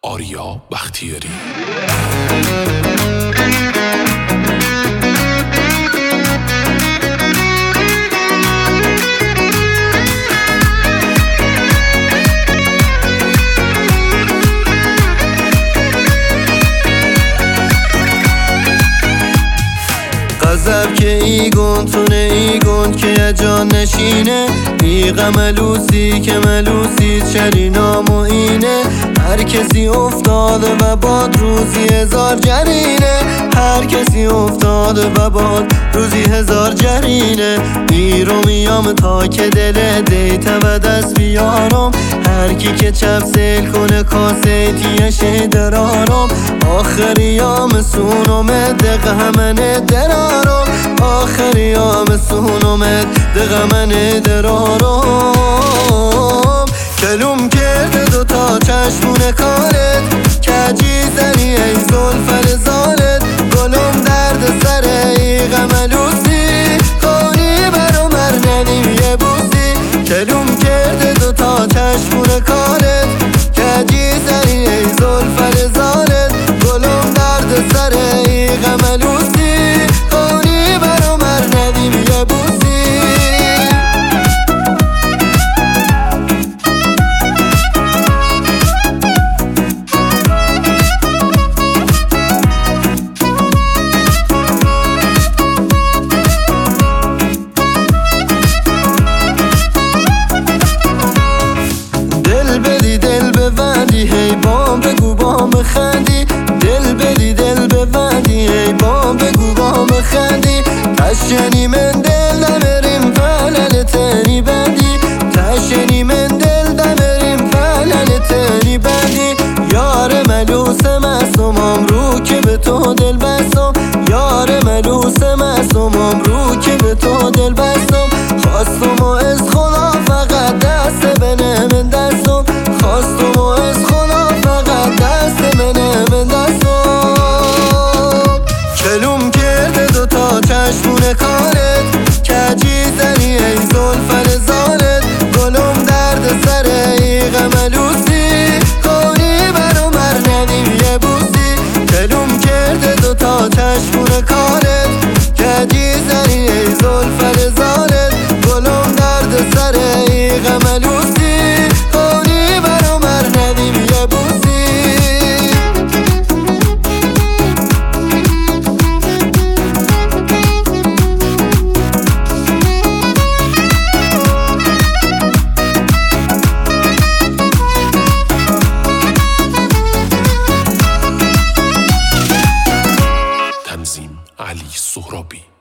آریا بختیاری. غضب که ایگون تونه ایگون که جان نشینه، بیغ ملوسی که ملوسی چری نام و اینه. هر کسی افتاده و باد روزی هزار جرینه، هر کسی افتاده و باد روزی هزار جرینه. بیرو میام تا که دل دیت و دست بیارم، هر کی که چپ سیل کنه کاسه تیشه درارم. آخریام سونم دقه همنه درارم، آخریام سونم دقه منه درارم. کلوم کرده دوتا چشمون کارت، کجی زنی ای زلفر زالت. گلم درد سر ای غملوسی، خونی برو مرنیم یه بوسی. کلوم کرده دوتا چشمون کارت، کجی زنی ای زلفر زالت. گلم درد سر ای غملوسی، خونی برو مرنیم یه بوسی. هی بام بگو بام خندی، دل بدی دل ببندی. هی بام بگو بام خندی، تشنی من دل دمریم فلل تنی بندی. تشنی من دل دمریم فلل تنی بندی. یار ملوس معصومم رو که به تو دل بستم، یار ملوس معصومم رو که به تو دل بستم. خواستم و از خدا فقط دست بنه من دستم، خواستم و از خدا فقط دست بنه من دستم. کلوم کرده دوتا چشمون کارت، کجی زنی ای زلفر زالت. گلم درد سر ای غملوسی، خونی برو مرنیم یه بوسی. کلوم کرده دوتا چشمون کارت، کجی زنی ای زلفر زالت. گلم درد سر ای غملوسی، خونی برو مرنیم یه بوسی. تنظیم علی سهرابی.